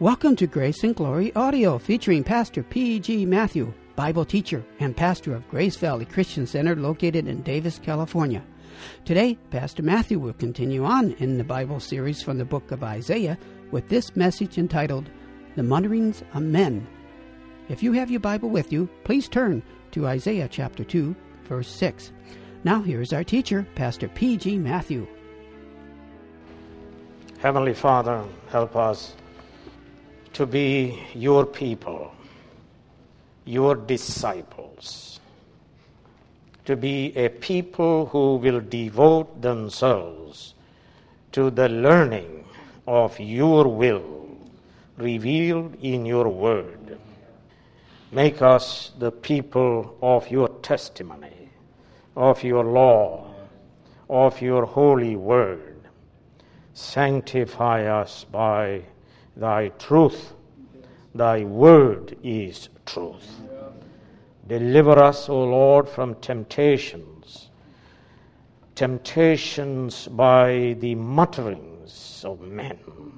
Welcome to Grace and Glory Audio, featuring Pastor P.G. Matthew, Bible teacher and pastor of Grace Valley Christian Center located in Davis, California. Today, Pastor Matthew will continue on in the Bible series from the book of Isaiah with this message entitled, The Mutterings of Men. If you have your Bible with you, please turn to Isaiah chapter 2, verse 6. Now here's our teacher, Pastor P.G. Matthew. Heavenly Father, help us to be your people, your disciples, to be a people who will devote themselves to the learning of your will revealed in your word. Make us the people of your testimony, of your law, of your holy word. Sanctify us by thy truth. Thy word is truth. Deliver us, O Lord, from temptations by the mutterings of men.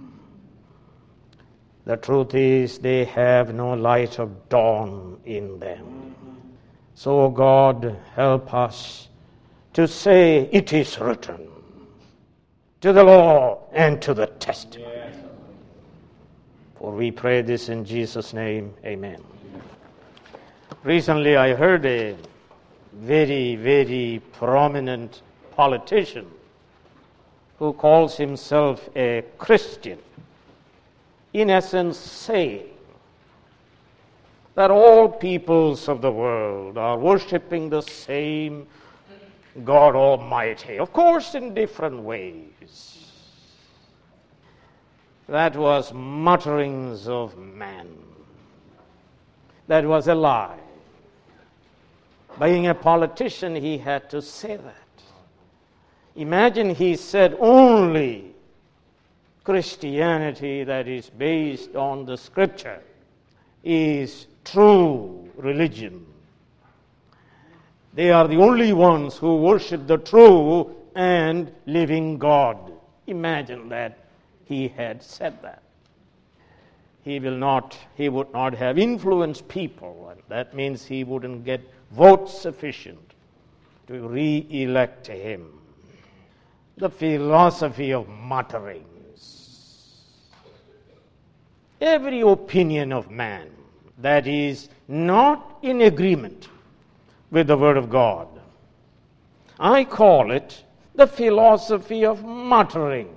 The truth is, they have no light of dawn in them. So, O God, help us to say, it is written, to the law and to the testament. For we pray this in Jesus' name, amen. Recently I heard a very, very prominent politician who calls himself a Christian, in essence saying that all peoples of the world are worshiping the same God Almighty, of course in different ways. That was mutterings of man. That was a lie. Being a politician, he had to say that. Imagine he said only Christianity that is based on the Scripture is true religion. They are the only ones who worship the true and living God. Imagine that he had said that. He would not have influenced people, and that means he wouldn't get votes sufficient to re-elect him. The philosophy of mutterings. Every opinion of man that is not in agreement with the Word of God, I call it the philosophy of mutterings.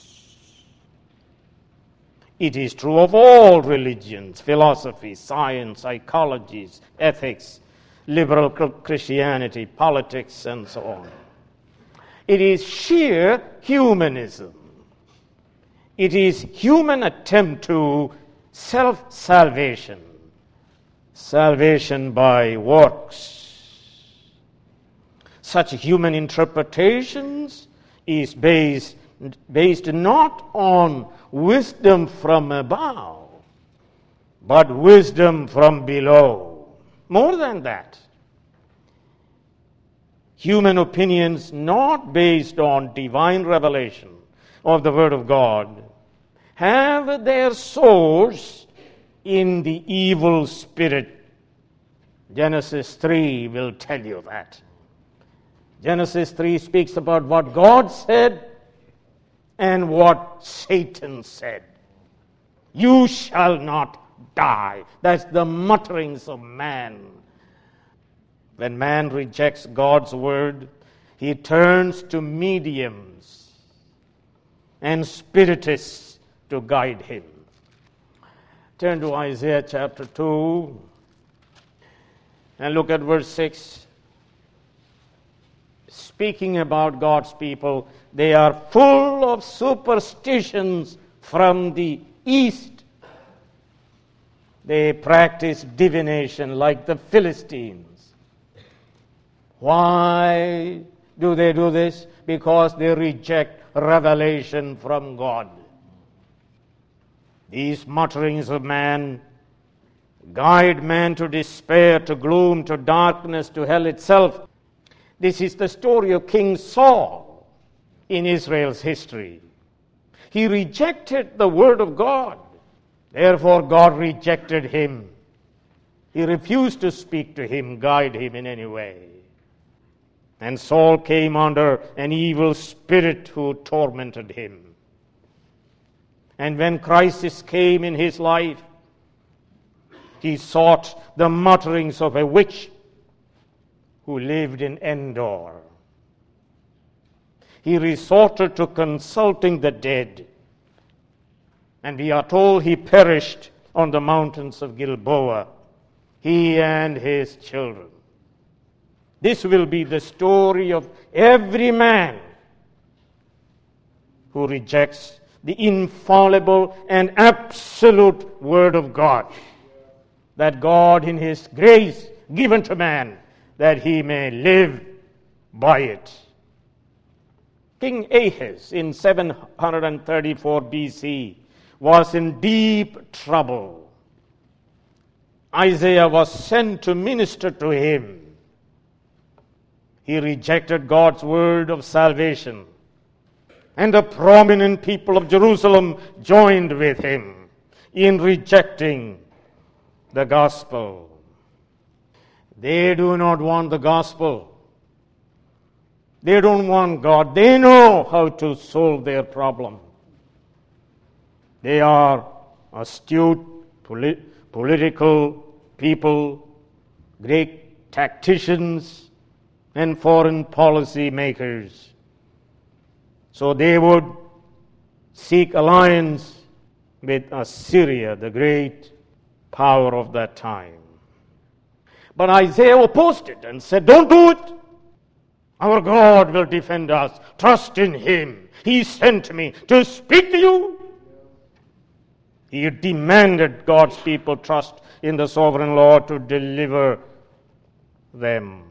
It is true of all religions, philosophy, science, psychologies, ethics, liberal Christianity, politics, and so on. It is sheer humanism. It is human attempt to self-salvation, salvation by works. Such human interpretations is based not on wisdom from above, but wisdom from below. More than that, human opinions not based on divine revelation of the Word of God have their source in the evil spirit. Genesis 3 will tell you that. Genesis 3 speaks about what God said and what Satan said. You shall not die. That's the mutterings of man. When man rejects God's word, he turns to mediums and spiritists to guide him. Turn to Isaiah chapter 2 and look at verse 6. Speaking about God's people, they are full of superstitions from the east. They practice divination like the Philistines. Why do they do this? Because they reject revelation from God. These mutterings of man guide man to despair, to gloom, to darkness, to hell itself. This is the story of King Saul in Israel's history. He rejected the word of God. Therefore God rejected him. He refused to speak to him, guide him in any way. And Saul came under an evil spirit who tormented him. And when crisis came in his life, he sought the mutterings of a witch who lived in Endor. He resorted to consulting the dead. And we are told he perished on the mountains of Gilboa, he and his children. This will be the story of every man who rejects the infallible and absolute Word of God, that God in His grace given to man, that he may live by it. King Ahaz in 734 BC was in deep trouble. Isaiah was sent to minister to him. He rejected God's word of salvation, and the prominent people of Jerusalem joined with him in rejecting the gospel. They do not want the gospel. They don't want God. They know how to solve their problem. They are astute political people, great tacticians, and foreign policy makers. So they would seek alliance with Assyria, the great power of that time. But Isaiah opposed it and said, "Don't do it. Our God will defend us. Trust in Him. He sent me to speak to you." He demanded God's people trust in the sovereign Lord to deliver them.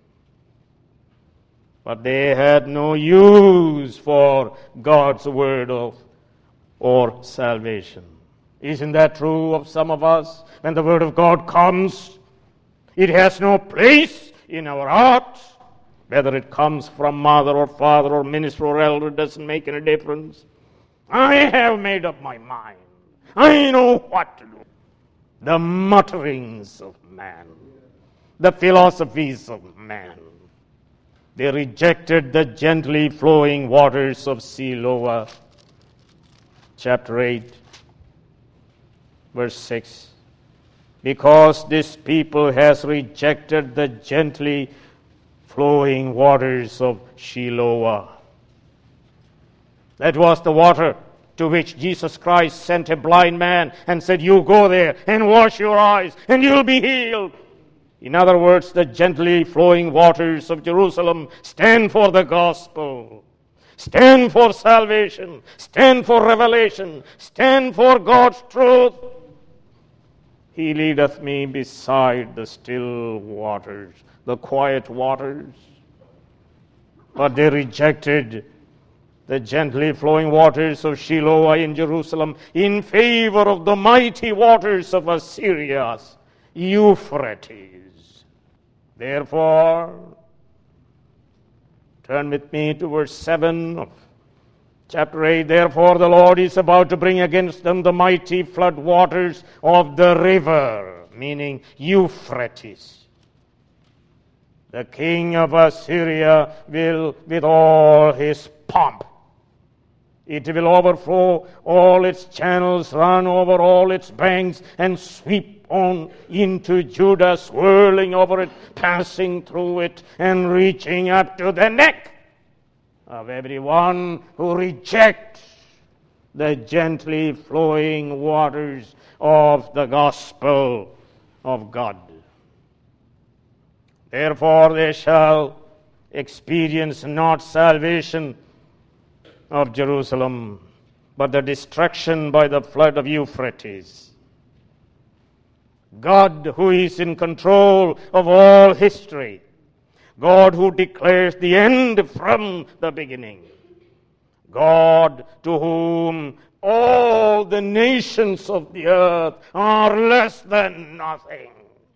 But they had no use for God's word or salvation. Isn't that true of some of us? When the word of God comes, it has no place in our hearts. Whether it comes from mother or father or minister or elder, doesn't make any difference. I have made up my mind. I know what to do. The mutterings of man, the philosophies of man. They rejected the gently flowing waters of Siloah. Chapter 8, verse 6. Because this people has rejected the gently flowing waters of Shiloah. That was the water to which Jesus Christ sent a blind man and said, "You go there and wash your eyes and you'll be healed." In other words, the gently flowing waters of Jerusalem stand for the gospel, stand for salvation, stand for revelation, stand for God's truth. He leadeth me beside the still waters, the quiet waters. But they rejected the gently flowing waters of Shiloah in Jerusalem in favor of the mighty waters of Assyria's Euphrates. Therefore, turn with me to verse 7 of chapter 8. Therefore the Lord is about to bring against them the mighty flood waters of the river, meaning Euphrates. The king of Assyria will, with all his pomp, it will overflow all its channels, run over all its banks, and sweep on into Judah, swirling over it, passing through it, and reaching up to the neck of everyone who rejects the gently flowing waters of the gospel of God. Therefore they shall experience not salvation of Jerusalem, but the destruction by the flood of Euphrates. God, who is in control of all history, God who declares the end from the beginning, God to whom all the nations of the earth are less than nothing,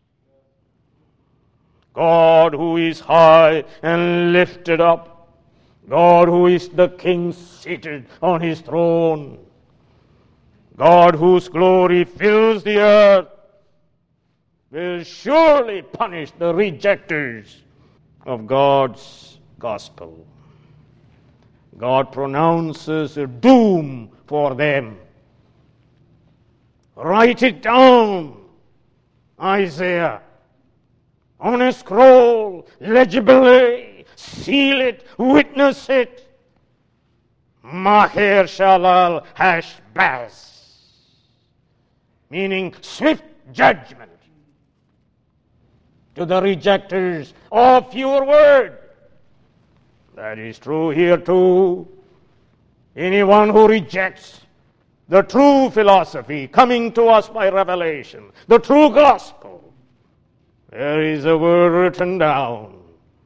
God who is high and lifted up, God who is the king seated on his throne, God whose glory fills the earth will surely punish the rejectors of God's gospel. God pronounces a doom for them. Write it down, Isaiah, on a scroll, legibly, seal it, witness it. Maher Shalal Hashbaz, meaning swift judgment to the rejectors of your word. That is true here too. Anyone who rejects the true philosophy coming to us by revelation, the true gospel, there is a word written down.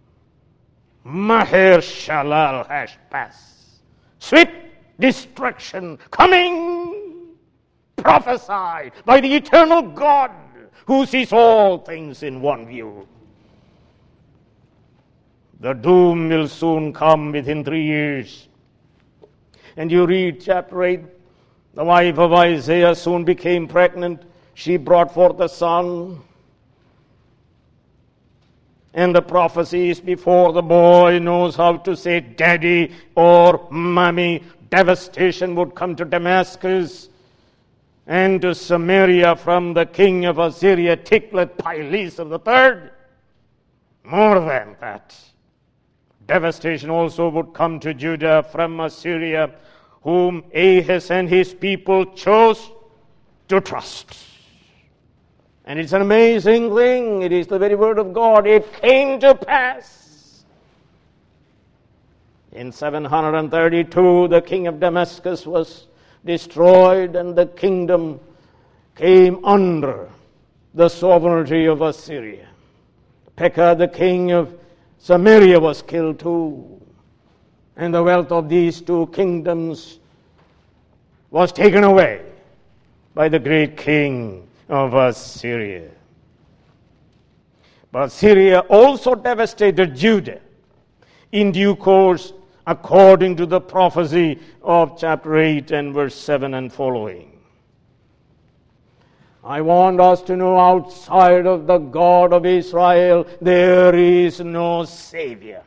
Maher Shalal Hashbaz. Swift destruction coming, prophesied by the eternal God who sees all things in one view. The doom will soon come within 3 years. And you read chapter 8, the wife of Isaiah soon became pregnant. She brought forth a son. And the prophecy is before the boy knows how to say daddy or mommy, devastation would come to Damascus and to Samaria from the king of Assyria, Tiglath-Pileser III. More than that, devastation also would come to Judah from Assyria, whom Ahaz and his people chose to trust. And it's an amazing thing. It is the very word of God. It came to pass. In 732, the king of Damascus was destroyed, and the kingdom came under the sovereignty of Assyria. Pekah, the king of Samaria, was killed too. And the wealth of these two kingdoms was taken away by the great king of Assyria. But Syria also devastated Judah in due course, according to the prophecy of chapter 8 and verse 7 and following. I want us to know, outside of the God of Israel, there is no Savior.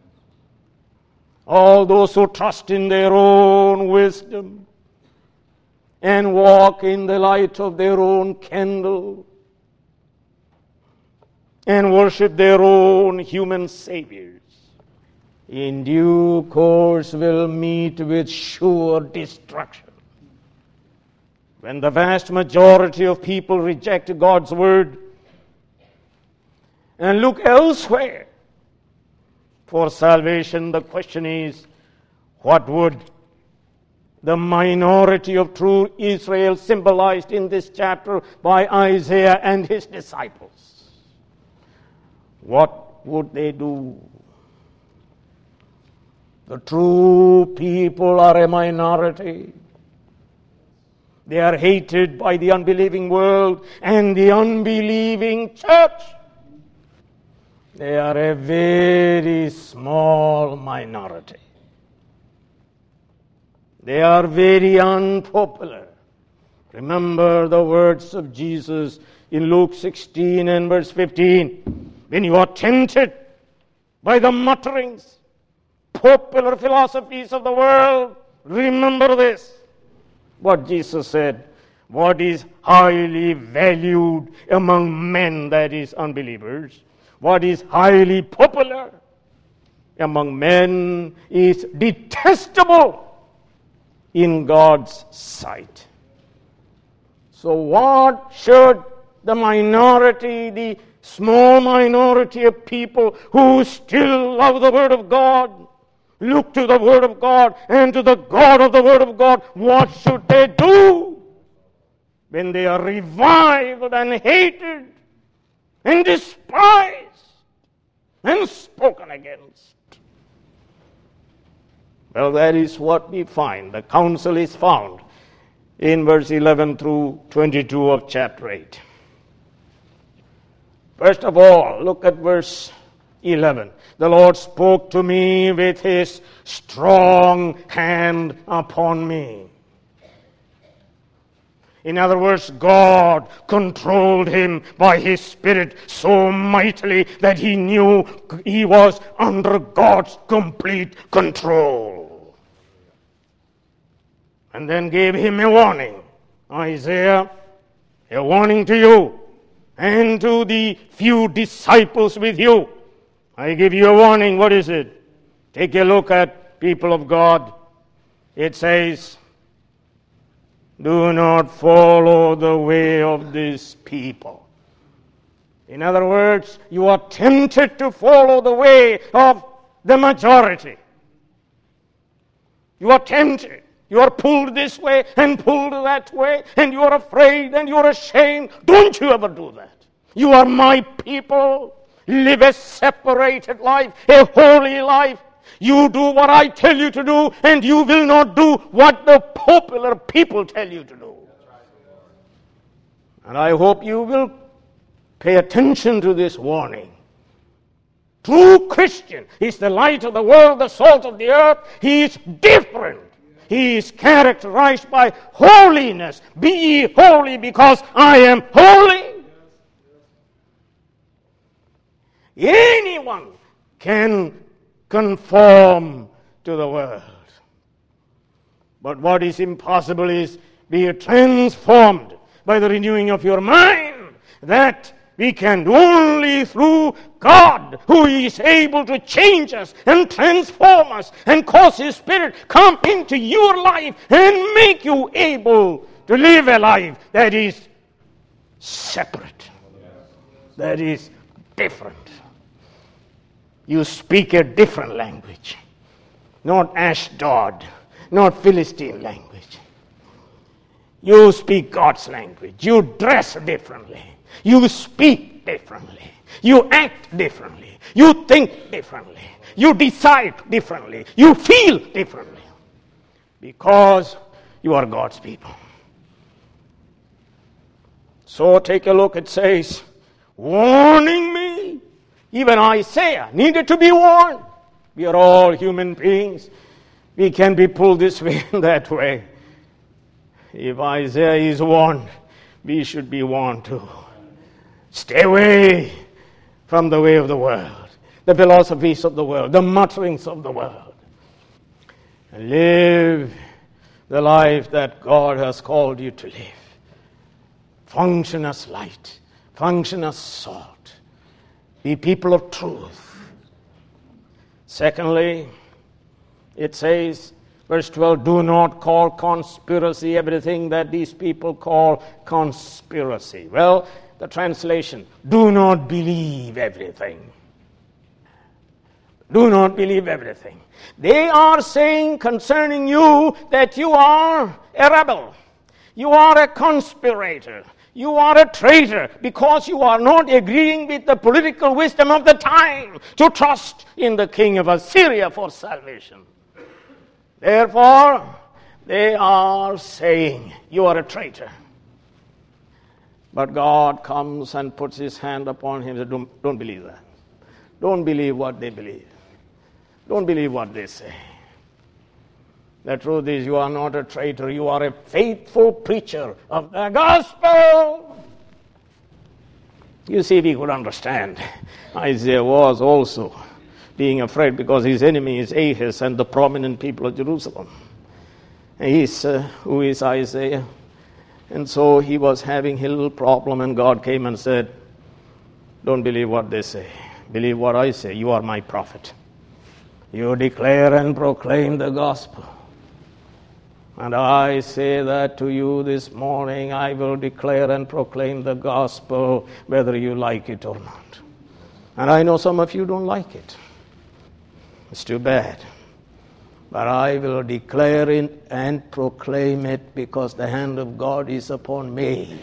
All those who trust in their own wisdom and walk in the light of their own candle and worship their own human saviors, in due course will meet with sure destruction. When the vast majority of people reject God's word and look elsewhere for salvation, the question is, what would the minority of true Israel symbolized in this chapter by Isaiah and his disciples, what would they do? The true people are a minority. They are hated by the unbelieving world and the unbelieving church. They are a very small minority. They are very unpopular. Remember the words of Jesus in Luke 16 and verse 15. When you are tempted by the mutterings, popular philosophies of the world, remember this. What Jesus said, what is highly valued among men, that is unbelievers, what is highly popular among men is detestable in God's sight. So what should the minority, the small minority of people who still love the Word of God, look to the Word of God and to the God of the Word of God, what should they do when they are reviled and hated and despised and spoken against? Well, that is what we find. The counsel is found in verse 11 through 22 of chapter 8. First of all, look at verse 11. The Lord spoke to me with his strong hand upon me. In other words, God controlled him by his Spirit so mightily that he knew he was under God's complete control. And then gave him a warning. Isaiah, a warning to you and to the few disciples with you. I give you a warning. What is it? Take a look at people of God. It says, do not follow the way of these people. In other words, you are tempted to follow the way of the majority. You are tempted. You are pulled this way and pulled that way, and you are afraid and you are ashamed. Don't you ever do that. You are my people. Live a separated life, a holy life. You do what I tell you to do, and you will not do what the popular people tell you to do. And I hope you will pay attention to this warning. True Christian is the light of the world, the salt of the earth. He is different. He is characterized by holiness. Be ye holy because I am holy. Anyone can conform to the world. But what is impossible is be transformed by the renewing of your mind. That we can do only through God, who is able to change us and transform us and cause His Spirit come into your life and make you able to live a life that is separate, that is different. You speak a different language, not Ashdod, not Philistine language. You speak God's language. You dress differently. You speak differently. You act differently. You think differently. You decide differently. You feel differently. Because you are God's people. So take a look. It says, warning me. Even Isaiah needed to be warned. We are all human beings. We can be pulled this way and that way. If Isaiah is warned, we should be warned too. Stay away from the way of the world, the philosophies of the world, the mutterings of the world. And live the life that God has called you to live. Function as light. Function as salt. Be people of truth. Secondly, it says, verse 12, do not call conspiracy everything that these people call conspiracy. Well, the translation, do not believe everything. Do not believe everything. They are saying concerning you that you are a rebel. You are a conspirator. You are a traitor because you are not agreeing with the political wisdom of the time to trust in the king of Assyria for salvation. Therefore, they are saying you are a traitor. But God comes and puts His hand upon him and says, don't believe that. Don't believe what they believe. Don't believe what they say. The truth is, you are not a traitor. You are a faithful preacher of the gospel. You see, we could understand. Isaiah was also being afraid because his enemy is Ahaz and the prominent people of Jerusalem. Who is Isaiah? And so he was having a little problem, and God came and said, don't believe what they say. Believe what I say. You are my prophet. You declare and proclaim the gospel. And I say that to you this morning, I will declare and proclaim the gospel whether you like it or not. And I know some of you don't like it. It's too bad. But I will declare it and proclaim it because the hand of God is upon me.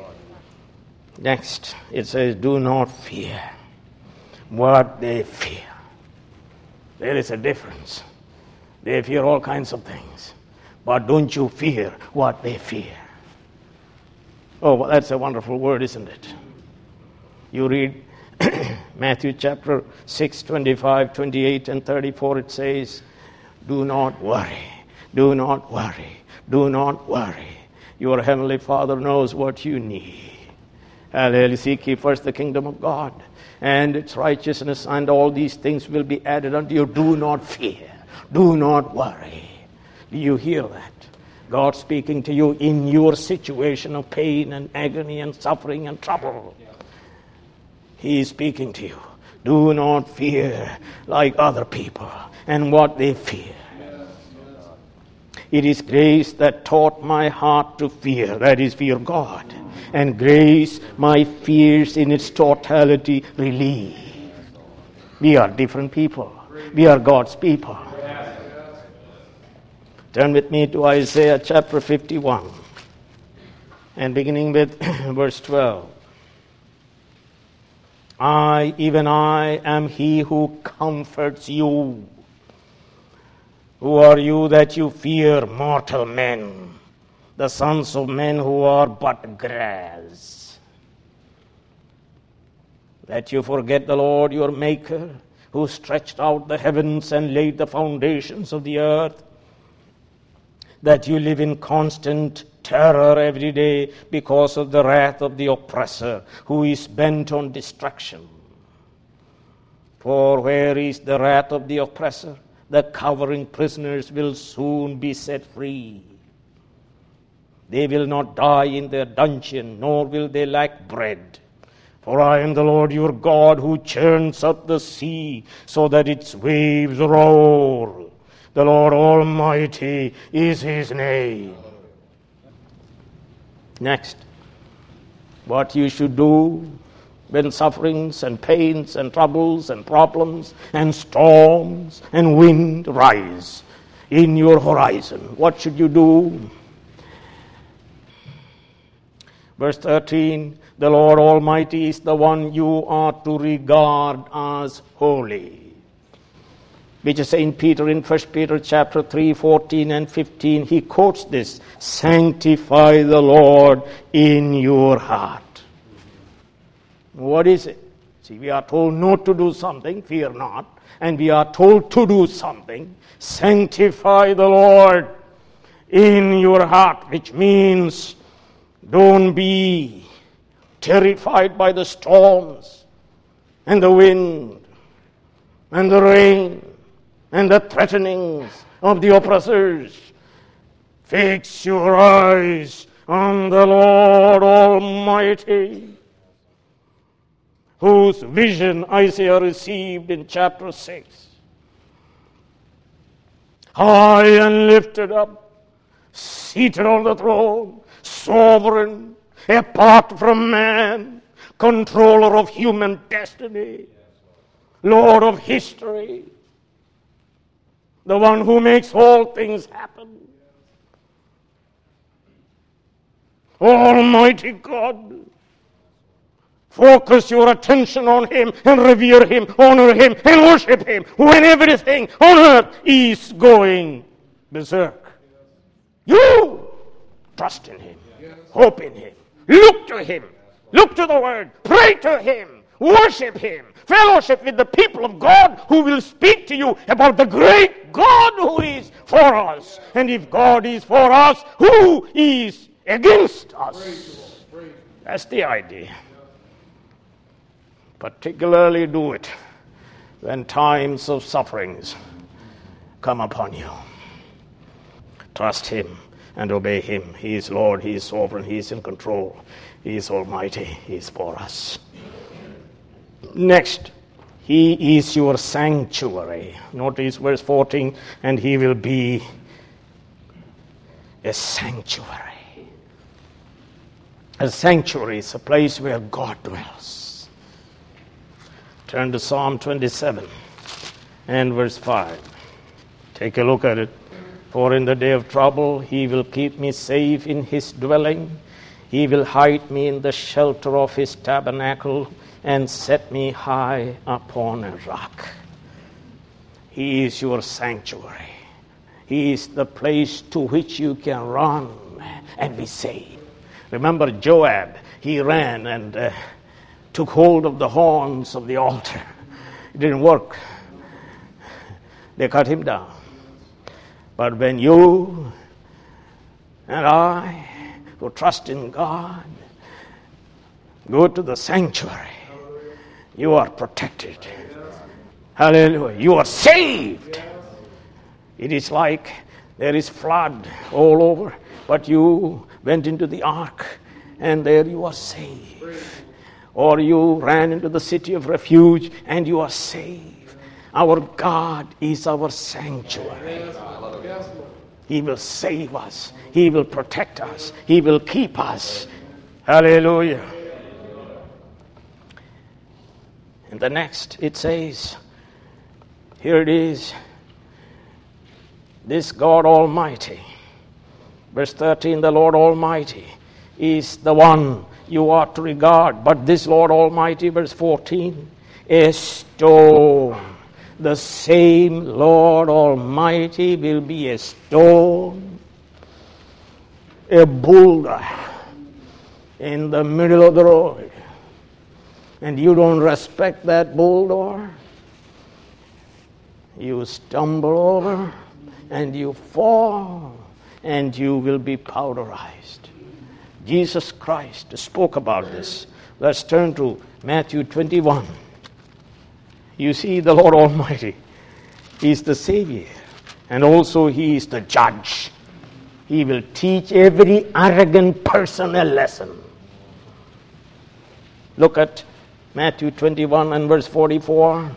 Next, it says, do not fear what they fear. There is a difference. They fear all kinds of things. But don't you fear what they fear. Oh, well, that's a wonderful word, isn't it? You read Matthew chapter 6, 25, 28, and 34, it says, do not worry, do not worry, do not worry. Your heavenly Father knows what you need. Hallelujah. Seek ye first the kingdom of God and its righteousness, and all these things will be added unto you. Do not fear. Do not worry. Do you hear that? God speaking to you in your situation of pain and agony and suffering and trouble. He is speaking to you. Do not fear like other people and what they fear. It is grace that taught my heart to fear, that is, fear God. And grace my fears in its totality relieve. We are different people. We are God's people. Turn with me to Isaiah chapter 51 and beginning with verse 12. I, even I, am he who comforts you. Who are you that you fear mortal men, the sons of men who are but grass? That you forget the Lord your Maker, who stretched out the heavens and laid the foundations of the earth, that you live in constant terror every day because of the wrath of the oppressor, who is bent on destruction. For where is the wrath of the oppressor? The cowering prisoners will soon be set free. They will not die in their dungeon, nor will they lack bread. For I am the Lord your God, who churns up the sea so that its waves roar. The Lord Almighty is his name. Next, what you should do when sufferings and pains and troubles and problems and storms and wind rise in your horizon. What should you do? Verse 13, the Lord Almighty is the one you are to regard as holy. Which is St. Peter in 1 Peter chapter 3, 14 and 15. He quotes this, sanctify the Lord in your heart. What is it? See, we are told not to do something, fear not. And we are told to do something, sanctify the Lord in your heart. Which means don't be terrified by the storms and the wind and the rain and the threatenings of the oppressors. Fix your eyes on the Lord Almighty, whose vision Isaiah received in chapter 6. High and lifted up, seated on the throne, sovereign, apart from man, controller of human destiny, Lord of history, the one who makes all things happen. Almighty God, focus your attention on him and revere him, honor him and worship him when everything on earth is going berserk. You trust in him, hope in him, look to him, look to the word, pray to him, worship him, fellowship with the people of God who will speak to you about the great God who is for us. And if God is for us, who is against us? That's the idea. Particularly do it when times of sufferings come upon you. Trust him and obey him. He is Lord, he is sovereign, he is in control, he is almighty, he is for us. Next, he is your sanctuary. Notice verse 14, and he will be a sanctuary. A sanctuary is a place where God dwells. Turn to Psalm 27 and verse 5. Take a look at it. For in the day of trouble he will keep me safe in his dwelling. He will hide me in the shelter of his tabernacle and set me high upon a rock. He is your sanctuary. He is the place to which you can run and be saved. Remember Joab, he ran and took hold of the horns of the altar. It didn't work. They cut him down. But when you and I who trust in God, go to the sanctuary. You are protected. Hallelujah. You are saved. It is like there is flood all over, but you went into the ark and there you are saved. Or you ran into the city of refuge and you are saved. Our God is our sanctuary. He will save us. He will protect us. He will keep us. Hallelujah. And the next, it says, here it is, this God Almighty. Verse 13, the Lord Almighty is the one you are to regard. But this Lord Almighty, verse 14, a stone. The same Lord Almighty will be a stone, a boulder in the middle of the road. And you don't respect that boulder, you stumble over and you fall and you will be powderized. Jesus Christ spoke about this. Let's turn to Matthew 21. You see, the Lord Almighty, He is the Savior, and also He is the Judge. He will teach every arrogant person a lesson. Look at Matthew 21 and verse 44.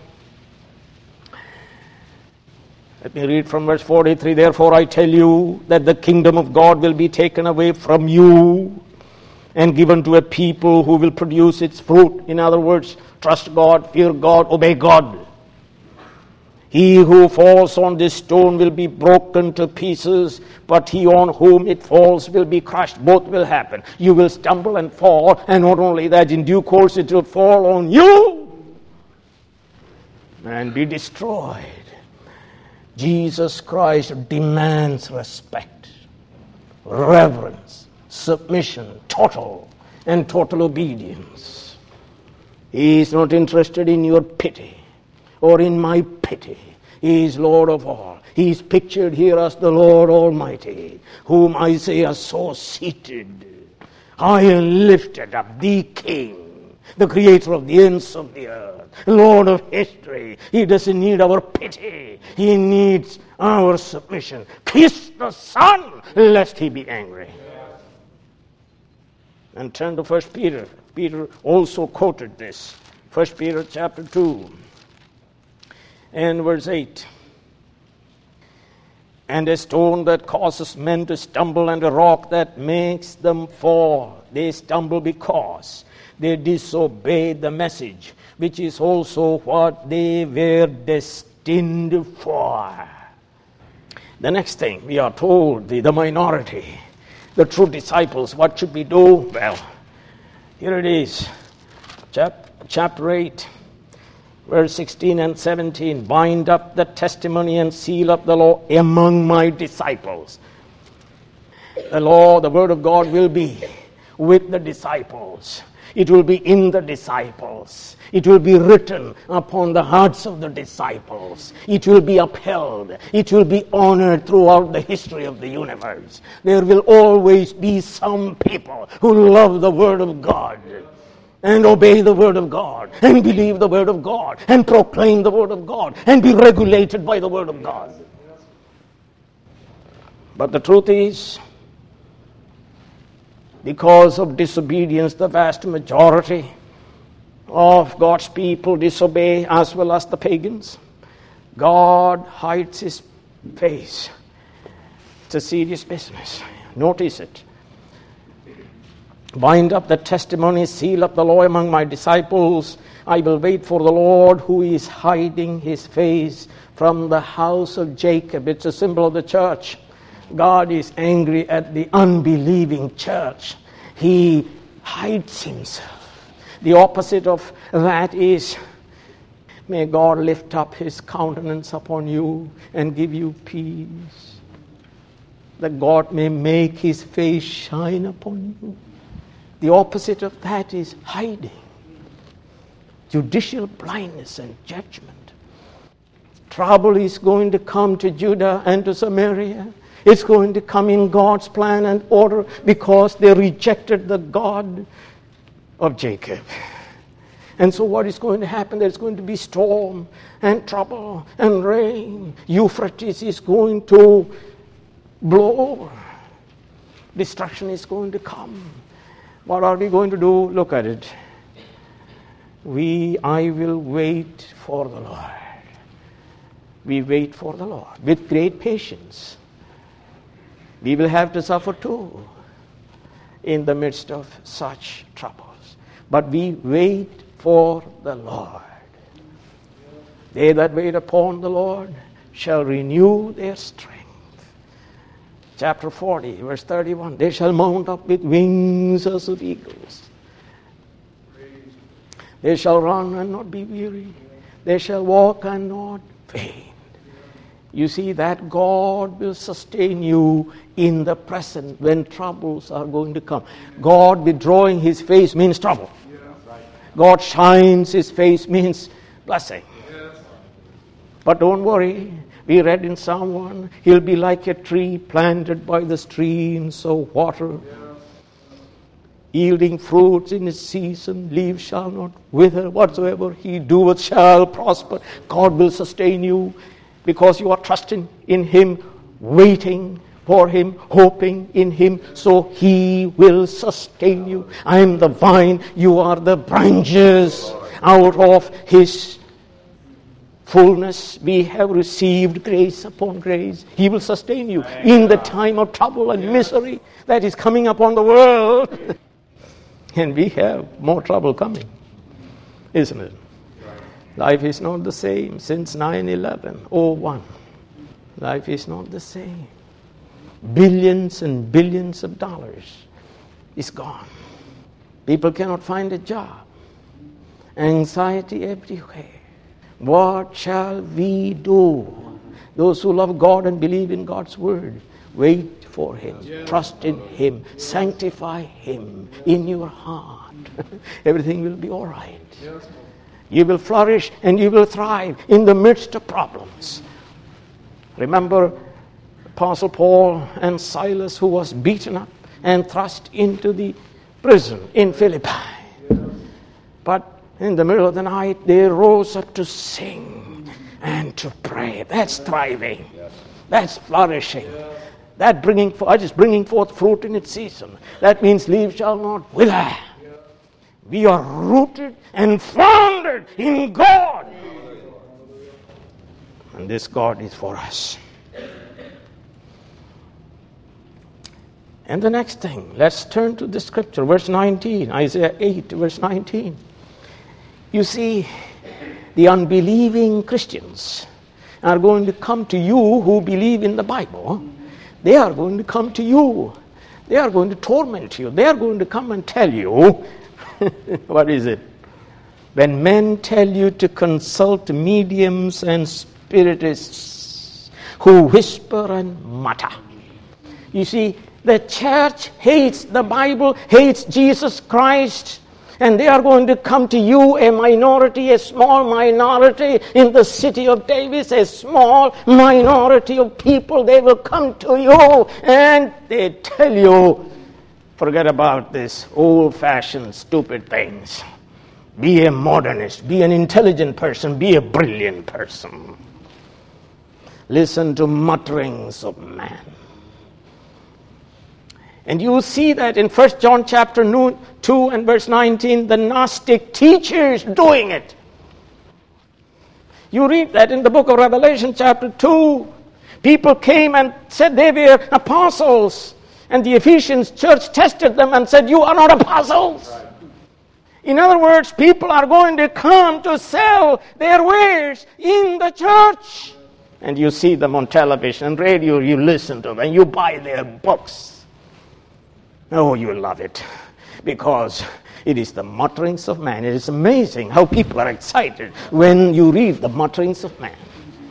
Let me read from verse 43. Therefore I tell you that the kingdom of God will be taken away from you and given to a people who will produce its fruit. In other words, trust God, fear God, obey God. He who falls on this stone will be broken to pieces, but he on whom it falls will be crushed. Both will happen. You will stumble and fall, and not only that, in due course it will fall on you and be destroyed. Jesus Christ demands respect, reverence, submission, total obedience. He is not interested in your pity or in my pity. He is Lord of all. He is pictured here as the Lord Almighty, whom Isaiah saw seated, high and lifted up, the King, the creator of the ends of the earth, Lord of history. He doesn't need our pity. He needs our submission. Kiss the Son, lest he be angry. And turn to 1 Peter. Peter also quoted this. 1 Peter chapter 2 and verse 8. And a stone that causes men to stumble, and a rock that makes them fall. They stumble because they disobeyed the message, which is also what they were destined for. The next thing we are told, the minority, the true disciples, what should we do? Well, here it is, chapter 8, verse 16 and 17. Bind up the testimony and seal up the law among my disciples. The law, the word of God will be with the disciples. It will be in the disciples. It will be written upon the hearts of the disciples. It will be upheld. It will be honored throughout the history of the universe. There will always be some people who love the Word of God and obey the Word of God and believe the Word of God and proclaim the Word of God and be regulated by the Word of God. But the truth is, because of disobedience, the vast majority of God's people disobey, as well as the pagans. God hides His face. It's a serious business. Notice it. Bind up the testimony, seal up the law among my disciples. I will wait for the Lord who is hiding His face from the house of Jacob. It's a symbol of the church. God is angry at the unbelieving church. He hides Himself. The opposite of that is, may God lift up His countenance upon you and give you peace. That God may make His face shine upon you. The opposite of that is hiding. Judicial blindness and judgment. Trouble is going to come to Judah and to Samaria. It's going to come in God's plan and order because they rejected the God of Jacob. And so what is going to happen? There's going to be storm and trouble and rain. Euphrates is going to blow. Destruction is going to come. What are we going to do? Look at it. I will wait for the Lord. We wait for the Lord with great patience. We will have to suffer too in the midst of such troubles. But we wait for the Lord. They that wait upon the Lord shall renew their strength. Chapter 40, verse 31. They shall mount up with wings as of eagles. They shall run and not be weary. They shall walk and not faint. You see that God will sustain you in the present when troubles are going to come. God withdrawing His face means trouble. God shines His face means blessing. But don't worry. We read in Psalm 1, He'll be like a tree planted by the streams of water, yielding fruits in its season. Leaves shall not wither. Whatsoever He doeth shall prosper. God will sustain you because you are trusting in Him, waiting for Him, hoping in Him, so He will sustain you. I am the vine, you are the branches. Out of His fullness we have received grace upon grace. He will sustain you in the time of trouble and misery that is coming upon the world. And we have more trouble coming, isn't it? Life is not the same since 9/11/01. Life is not the same. Billions and billions of dollars is gone. People cannot find a job. Anxiety everywhere. What shall we do? Those who love God and believe in God's word, wait for Him, trust in Him, sanctify Him in your heart. Everything will be all right. You will flourish and you will thrive in the midst of problems. Remember Apostle Paul and Silas, who was beaten up and thrust into the prison in Philippi. But in the middle of the night, they rose up to sing and to pray. That's thriving. That's flourishing. That is bringing forth fruit in its season. That means leaves shall not wither. We are rooted and founded in God. And this God is for us. And the next thing, let's turn to the scripture, verse 19, Isaiah 8, verse 19. You see, the unbelieving Christians are going to come to you who believe in the Bible. They are going to come to you. They are going to torment you. They are going to come and tell you, what is it? When men tell you to consult mediums and spiritists who whisper and mutter. You see, the church hates the Bible, hates Jesus Christ, and they are going to come to you, a minority, a small minority in the city of Davis, a small minority of people. They will come to you and they tell you, forget about this old-fashioned stupid things. Be a modernist, be an intelligent person, be a brilliant person. Listen to mutterings of man. And you will see that in 1 John chapter 2 and verse 19, the Gnostic teachers doing it. You read that in the book of Revelation chapter 2. People came and said they were apostles. And the Ephesians church tested them and said, you are not apostles. Right. In other words, people are going to come to sell their wares in the church. And you see them on television and radio, you listen to them, you buy their books. Oh, you love it, because it is the mutterings of man. It is amazing how people are excited when you read the mutterings of man.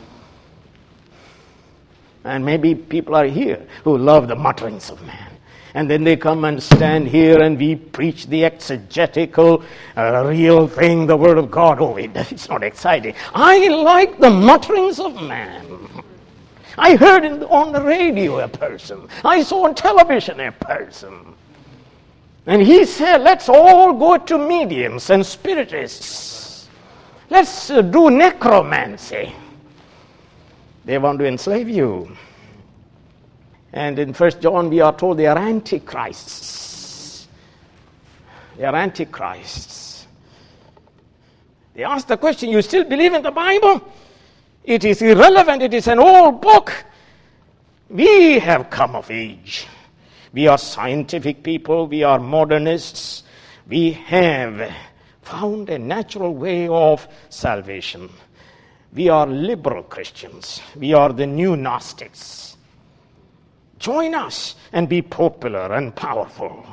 And maybe people are here who love the mutterings of man. And then they come and stand here and we preach the exegetical, real thing, the Word of God. Oh, it's not exciting. I like the mutterings of man. I heard on the radio a person. I saw on television a person. And he said, let's all go to mediums and spiritists. Let's do necromancy. They want to enslave you. And in 1 John we are told they are antichrists. They are antichrists. They ask the question, you still believe in the Bible? It is irrelevant. It is an old book. We have come of age. We are scientific people. We are modernists. We have found a natural way of salvation. We are liberal Christians. We are the new Gnostics. Join us and be popular and powerful.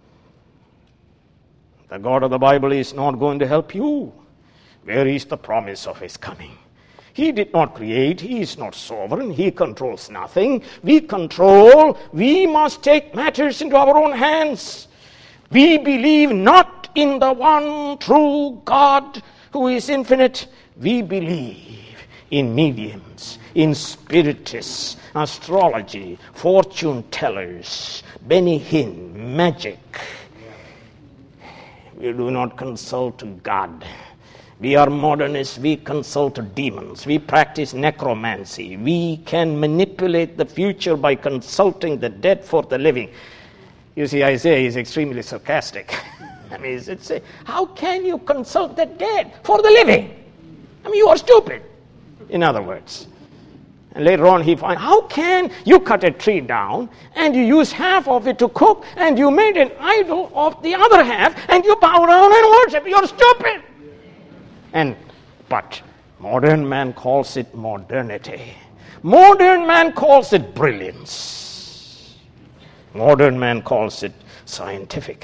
The God of the Bible is not going to help you. Where is the promise of his coming? He did not create. He is not sovereign. He controls nothing. We control. We must take matters into our own hands. We believe not in the one true God who is infinite. We believe in mediums, in spiritists, astrology, fortune tellers, Benny Hinn, magic. We do not consult God. We are modernists. We consult demons. We practice necromancy. We can manipulate the future by consulting the dead for the living. You see, Isaiah is extremely sarcastic. I mean, it's how can you consult the dead for the living? I mean, you are stupid, in other words. And later on he finds, how can you cut a tree down and you use half of it to cook and you made an idol of the other half and you bow down and worship? You're stupid. But modern man calls it modernity. Modern man calls it brilliance. Modern man calls it scientific.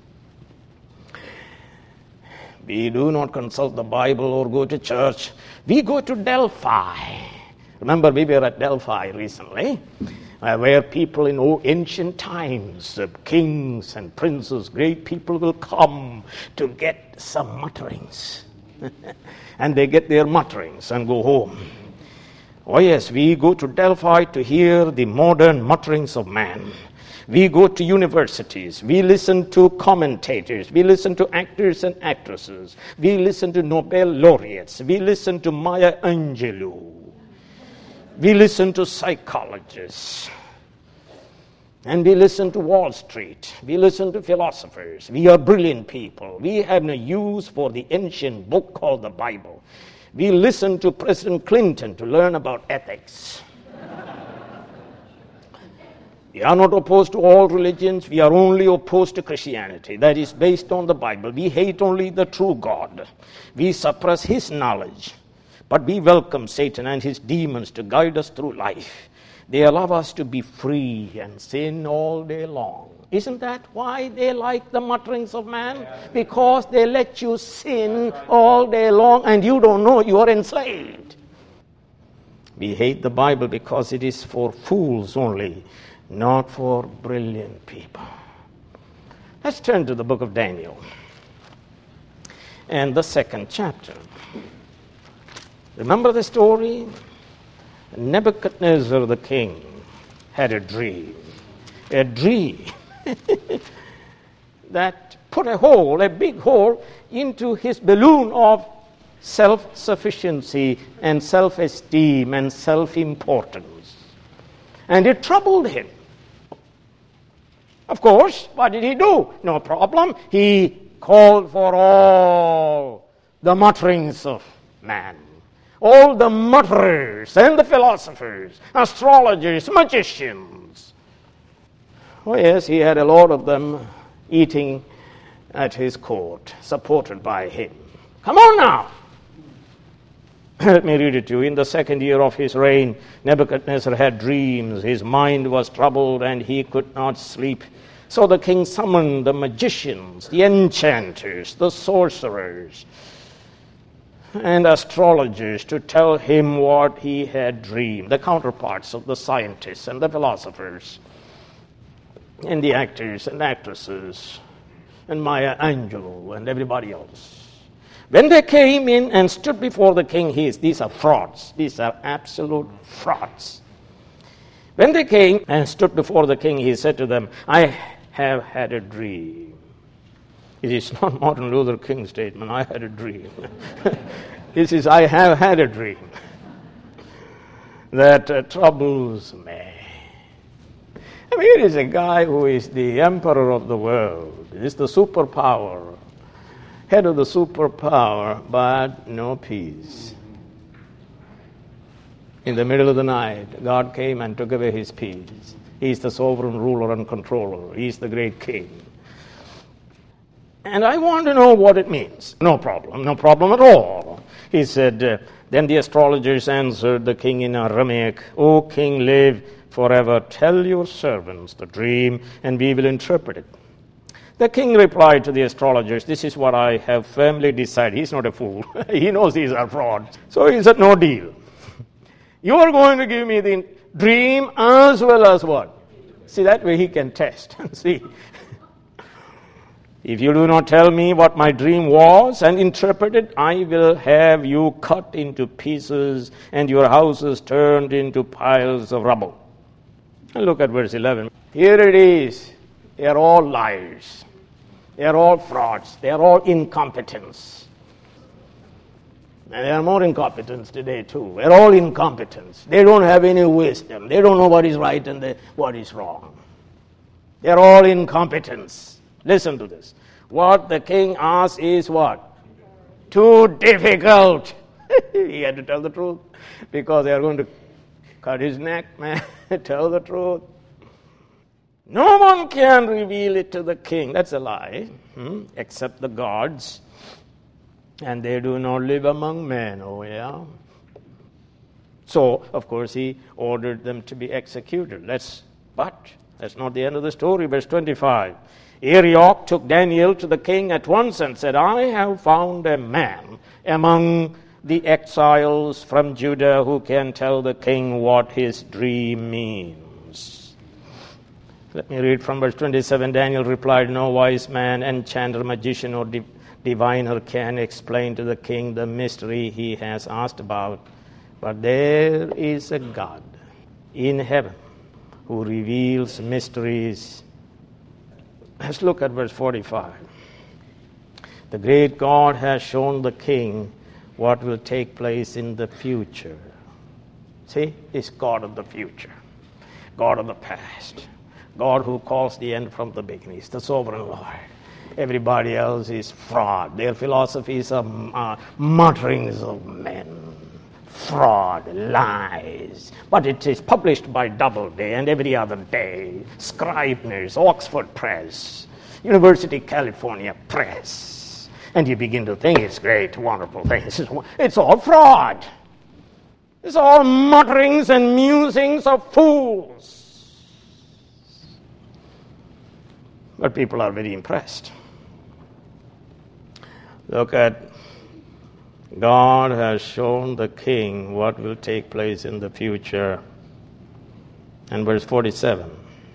We do not consult the Bible or go to church. We go to Delphi. Remember, we were at Delphi recently, where people in ancient times, kings and princes, great people will come to get some mutterings. And they get their mutterings and go home. Oh yes, we go to Delphi to hear the modern mutterings of man. We go to universities. We listen to commentators. We listen to actors and actresses. We listen to Nobel laureates. We listen to Maya Angelou. We listen to psychologists. And we listen to Wall Street. We listen to philosophers. We are brilliant people. We have no use for the ancient book called the Bible. We listen to President Clinton to learn about ethics. We are not opposed to all religions. We are only opposed to Christianity. That is based on the Bible. We hate only the true God. We suppress his knowledge. But we welcome Satan and his demons to guide us through life. They allow us to be free and sin all day long. Isn't that why they like the mutterings of man? Because they let you sin all day long and you don't know you are enslaved. We hate the Bible because it is for fools only, not for brilliant people. Let's turn to the book of Daniel and the 2nd chapter. Remember the story? Nebuchadnezzar the king had a dream that put a big hole into his balloon of self-sufficiency and self-esteem and self-importance. And it troubled him. Of course, what did he do? No problem. He called for all the mutterings of man. All the mutterers and the philosophers, astrologers, magicians. Oh yes, he had a lot of them eating at his court, supported by him. Come on now. Let me read it to you. In the 2nd year of his reign, Nebuchadnezzar had dreams. His mind was troubled and he could not sleep. So the king summoned the magicians, the enchanters, the sorcerers, and astrologers to tell him what he had dreamed, the counterparts of the scientists and the philosophers and the actors and actresses and Maya Angelou and everybody else. When they came in and stood before the king, these are frauds. These are absolute frauds. When they came and stood before the king, he said to them, I have had a dream. It is not Martin Luther King's statement, I had a dream. This is, I have had a dream that troubles me. I mean, here is a guy who is the emperor of the world. He is the superpower, head of the superpower, but no peace. In the middle of the night, God came and took away his peace. He is the sovereign ruler and controller. He is the great king. And I want to know what it means. No problem at all. He said, then the astrologers answered the king in Aramaic, O king, live forever. Tell your servants the dream, and we will interpret it. The king replied to the astrologers, this is what I have firmly decided. He's not a fool. He knows these are frauds. So he said, no deal. You are going to give me the dream as well as what? See, that way he can test and see. If you do not tell me what my dream was and interpret it, I will have you cut into pieces and your houses turned into piles of rubble. And look at verse 11. Here it is. They are all liars. They are all frauds. They are all incompetence. And there are more incompetence today too. They're all incompetence. They don't have any wisdom. They don't know what is right and what is wrong. They're all incompetence. Listen to this. What the king asks is what? Too difficult. He had to tell the truth because they are going to cut his neck, man. Tell the truth. No one can reveal it to the king. That's a lie. Except the gods. And they do not live among men. Oh, yeah. So, of course, he ordered them to be executed. But that's not the end of the story. Verse 25. Arioch took Daniel to the king at once and said, I have found a man among the exiles from Judah who can tell the king what his dream means. Let me read from verse 27. Daniel replied, no wise man, enchanter, magician, or diviner can explain to the king the mystery he has asked about. But there is a God in heaven who reveals mysteries. Let's look at verse 45. The great God has shown the king what will take place in the future. See, it's God of the future, God of the past, God who calls the end from the beginning. He's the sovereign Lord. Everybody else is fraud. Their philosophies are mutterings of men. Fraud, lies. But it is published by Doubleday and every other day. Scribner's, Oxford Press, University of California Press. And you begin to think it's great, wonderful things. It's all fraud. It's all mutterings and musings of fools. But people are very impressed. Look at God has shown the king what will take place in the future. And verse 47.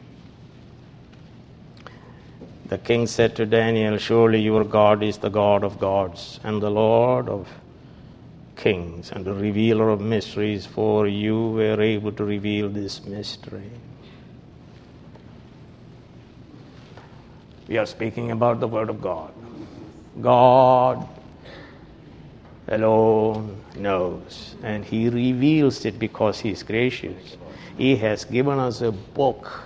The king said to Daniel, surely your God is the God of gods and the Lord of kings and the revealer of mysteries, for you were able to reveal this mystery. We are speaking about the Word of God. God alone knows, and He reveals it because He is gracious. He has given us a book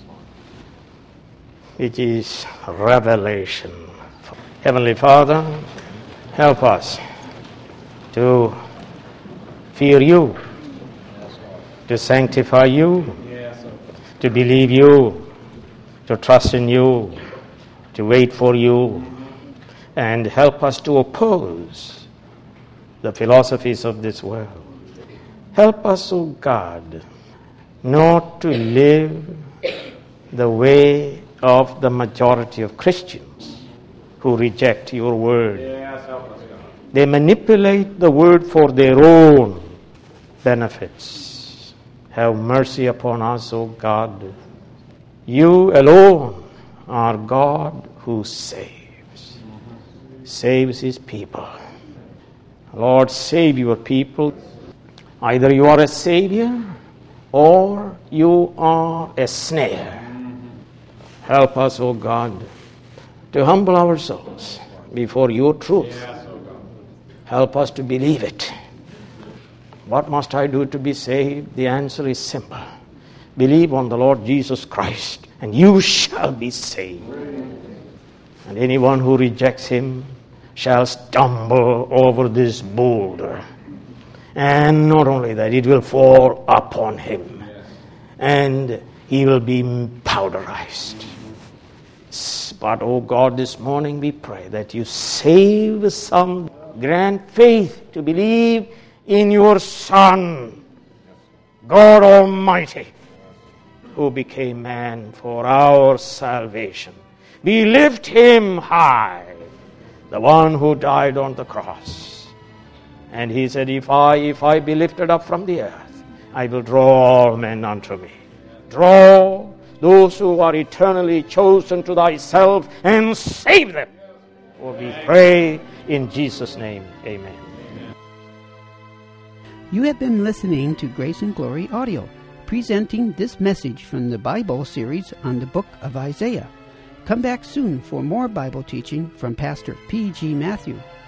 which is revelation. Heavenly Father, help us to fear You, to sanctify You, to believe You, to trust in You, to wait for You, and help us to oppose the philosophies of this world. Help us, O God, not to live the way of the majority of Christians who reject Your Word. They manipulate the Word for their own benefits. Have mercy upon us, O God. You alone are God who saves His people. Lord, save Your people. Either You are a Savior or you are a snare. Help us, O God, to humble ourselves before your truth. Help us to believe it. What must I do to be saved? The answer is simple. Believe on the Lord Jesus Christ, and you shall be saved. And anyone who rejects him shall stumble over this boulder. And not only that, it will fall upon him, and he will be powderized. But, oh God, this morning we pray that you save some. Grant faith to believe in your Son, God Almighty, who became man for our salvation. We lift him high, the one who died on the cross. And he said, if I be lifted up from the earth, I will draw all men unto me. Draw those who are eternally chosen to thyself and save them. For we pray in Jesus' name. Amen. You have been listening to Grace and Glory Audio, presenting this message from the Bible series on the book of Isaiah. Come back soon for more Bible teaching from Pastor P.G. Matthew.